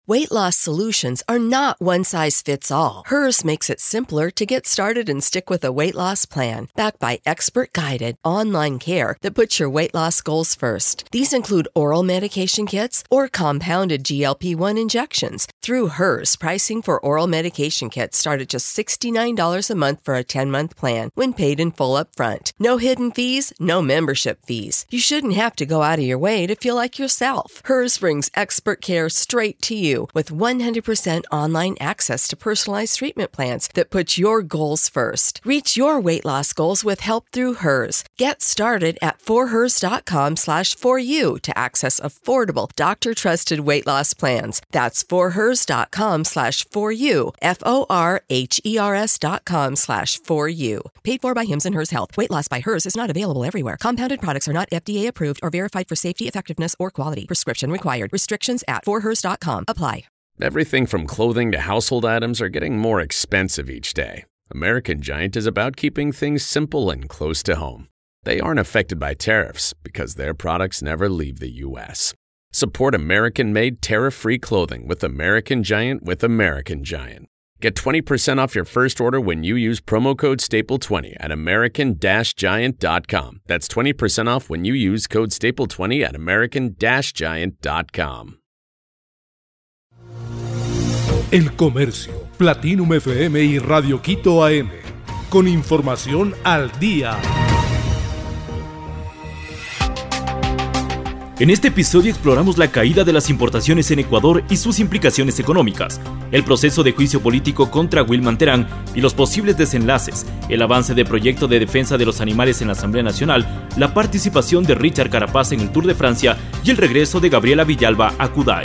Weight loss solutions are not one size fits all. Hers makes it simpler to get started and stick with a weight loss plan, backed by expert-guided online care that puts your weight loss goals first. These include oral medication kits or compounded GLP-1 injections. Through Hers, pricing for oral medication kits start at just $69 a month for a 10-month plan when paid in full up front. No hidden fees, no membership fees. You shouldn't have to go out of your way to feel like yourself. Hers brings expert care straight to you with 100% online access to personalized treatment plans that put your goals first. Reach your weight loss goals with help through Hers. Get started at forhers.com/4u to access affordable, doctor-trusted weight loss plans. That's forhers.com/4u, forhers.com/4u. Paid for by Hims & Hers Health. Weight loss by Hers is not available everywhere. Compounded products are not FDA approved or verified for safety, effectiveness, or quality. Prescription required. Restrictions at forhers.com apply. Everything from clothing to household items are getting more expensive each day. American Giant is about keeping things simple and close to home. They aren't affected by tariffs because their products never leave the U.S. Support American-made tariff-free clothing with American Giant with American Giant. Get 20% off your first order when you use promo code STAPLE20 at american-giant.com. That's 20% off when you use code STAPLE20 at american-giant.com. El Comercio, Platinum FM y Radio Quito AM, con información al día. En este episodio exploramos la caída de las importaciones en Ecuador y sus implicaciones económicas, el proceso de juicio político contra Wilman Terán y los posibles desenlaces, el avance del proyecto de defensa de los animales en la Asamblea Nacional, la participación de Richard Carapaz en el Tour de Francia y el regreso de Gabriela Villalba a Kudai.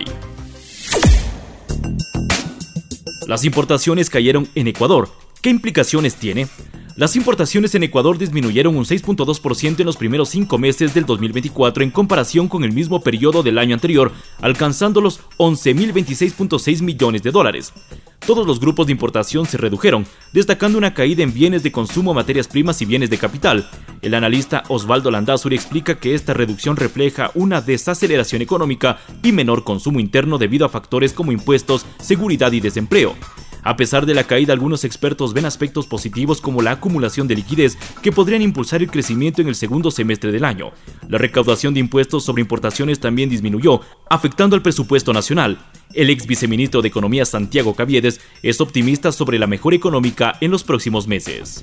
Las importaciones cayeron en Ecuador. ¿Qué implicaciones tiene? Las importaciones en Ecuador disminuyeron un 6.2% en los primeros 5 meses del 2024 en comparación con el mismo periodo del año anterior, alcanzando los 11.026.6 millones de dólares. Todos los grupos de importación se redujeron, destacando una caída en bienes de consumo, materias primas y bienes de capital. El analista Osvaldo Landázuri explica que esta reducción refleja una desaceleración económica y menor consumo interno debido a factores como impuestos, seguridad y desempleo. A pesar de la caída, algunos expertos ven aspectos positivos como la acumulación de liquidez que podrían impulsar el crecimiento en el segundo semestre del año. La recaudación de impuestos sobre importaciones también disminuyó, afectando al presupuesto nacional. El ex viceministro de Economía Santiago Caviedes es optimista sobre la mejora económica en los próximos meses.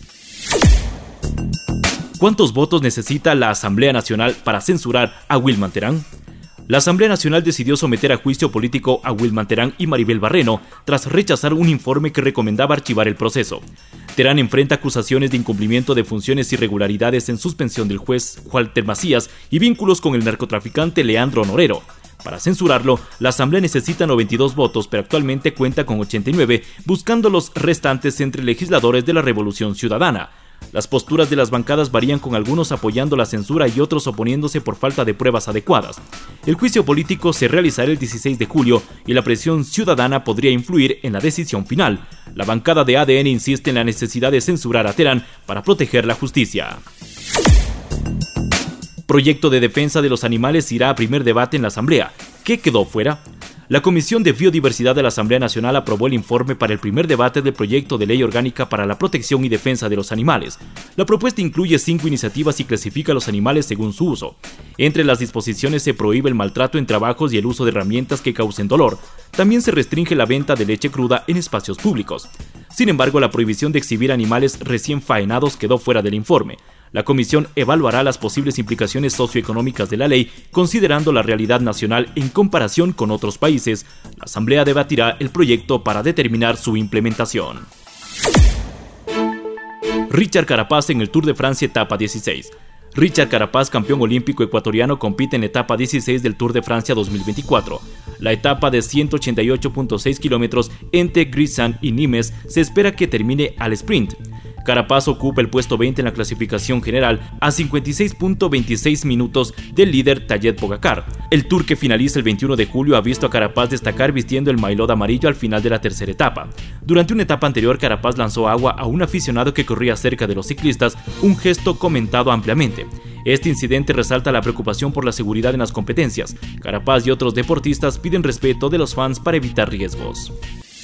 ¿Cuántos votos necesita la Asamblea Nacional para censurar a Wilman Terán? La Asamblea Nacional decidió someter a juicio político a Wilman Terán y Maribel Barreno tras rechazar un informe que recomendaba archivar el proceso. Terán enfrenta acusaciones de incumplimiento de funciones e irregularidades en suspensión del juez Walter Macías y vínculos con el narcotraficante Leandro Honorero. Para censurarlo, la Asamblea necesita 92 votos, pero actualmente cuenta con 89, buscando los restantes entre legisladores de la Revolución Ciudadana. Las posturas de las bancadas varían, con algunos apoyando la censura y otros oponiéndose por falta de pruebas adecuadas. El juicio político se realizará el 16 de julio y la presión ciudadana podría influir en la decisión final. La bancada de ADN insiste en la necesidad de censurar a Terán para proteger la justicia. Proyecto de defensa de los animales irá a primer debate en la Asamblea. ¿Qué quedó fuera? La Comisión de Biodiversidad de la Asamblea Nacional aprobó el informe para el primer debate del proyecto de ley orgánica para la protección y defensa de los animales. La propuesta incluye 5 iniciativas y clasifica a los animales según su uso. Entre las disposiciones se prohíbe el maltrato en trabajos y el uso de herramientas que causen dolor. También se restringe la venta de leche cruda en espacios públicos. Sin embargo, la prohibición de exhibir animales recién faenados quedó fuera del informe. La comisión evaluará las posibles implicaciones socioeconómicas de la ley, considerando la realidad nacional en comparación con otros países. La Asamblea debatirá el proyecto para determinar su implementación. Richard Carapaz en el Tour de Francia etapa 16. Richard Carapaz, campeón olímpico ecuatoriano, compite en la etapa 16 del Tour de Francia 2024. La etapa de 188.6 kilómetros entre Grisant y Nimes se espera que termine al sprint. Carapaz ocupa el puesto 20 en la clasificación general a 56.26 minutos del líder Tadej Pogačar. El Tour, que finaliza el 21 de julio, ha visto a Carapaz destacar vistiendo el maillot amarillo al final de la tercera etapa. Durante una etapa anterior, Carapaz lanzó agua a un aficionado que corría cerca de los ciclistas, un gesto comentado ampliamente. Este incidente resalta la preocupación por la seguridad en las competencias. Carapaz y otros deportistas piden respeto de los fans para evitar riesgos.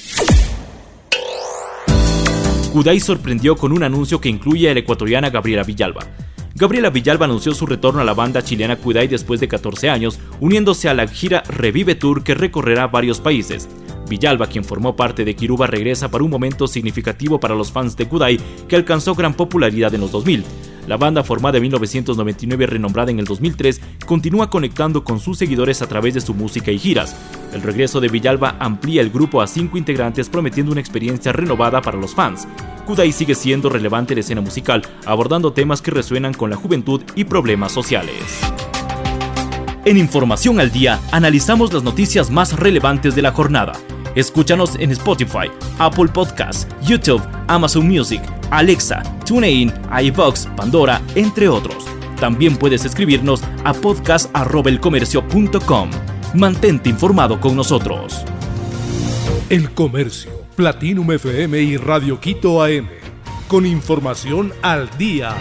Kudai sorprendió con un anuncio que incluye a la ecuatoriana Gabriela Villalba. Gabriela Villalba anunció su retorno a la banda chilena Kudai después de 14 años, uniéndose a la gira Revive Tour que recorrerá varios países. Villalba, quien formó parte de Kiruba, regresa para un momento significativo para los fans de Kudai, que alcanzó gran popularidad en los 2000. La banda, formada en 1999 y renombrada en el 2003, continúa conectando con sus seguidores a través de su música y giras. El regreso de Villalba amplía el grupo a 5 integrantes, prometiendo una experiencia renovada para los fans. Kudai sigue siendo relevante en la escena musical, abordando temas que resuenan con la juventud y problemas sociales. En Información al Día, analizamos las noticias más relevantes de la jornada. Escúchanos en Spotify, Apple Podcasts, YouTube, Amazon Music, Alexa, TuneIn, iVoox, Pandora, entre otros. También puedes escribirnos a podcast@elcomercio.com. Mantente informado con nosotros. El Comercio, Platinum FM y Radio Quito AM. Con información al día.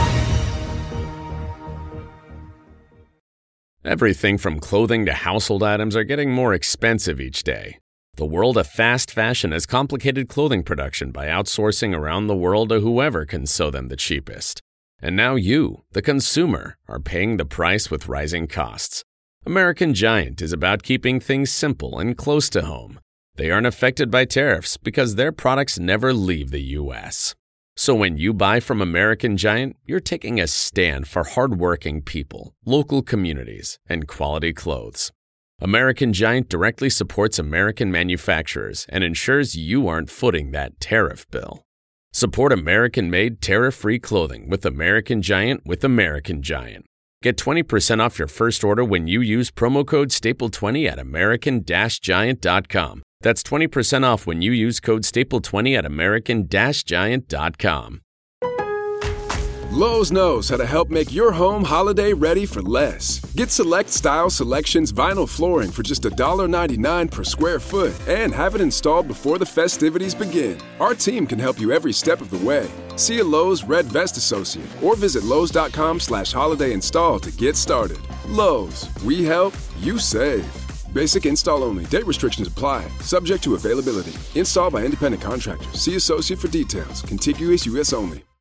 Everything from clothing to household items are getting more expensive each day. The world of fast fashion has complicated clothing production by outsourcing around the world to whoever can sew them the cheapest. And now you, the consumer, are paying the price with rising costs. American Giant is about keeping things simple and close to home. They aren't affected by tariffs because their products never leave the U.S. So when you buy from American Giant, you're taking a stand for hardworking people, local communities, and quality clothes. American Giant directly supports American manufacturers and ensures you aren't footing that tariff bill. Support American-made, tariff-free clothing with American Giant with American Giant. Get 20% off your first order when you use promo code STAPLE20 at american-giant.com. That's 20% off when you use code STAPLE20 at american-giant.com. Lowe's knows how to help make your home holiday ready for less. Get Select Style Selections vinyl flooring for just $1.99 per square foot and have it installed before the festivities begin. Our team can help you every step of the way. See a Lowe's Red Vest associate or visit Lowe's.com/holiday install to get started. Lowe's, we help, you save. Basic install only. Date restrictions apply. Subject to availability. Installed by independent contractors. See associate for details. Contiguous U.S. only.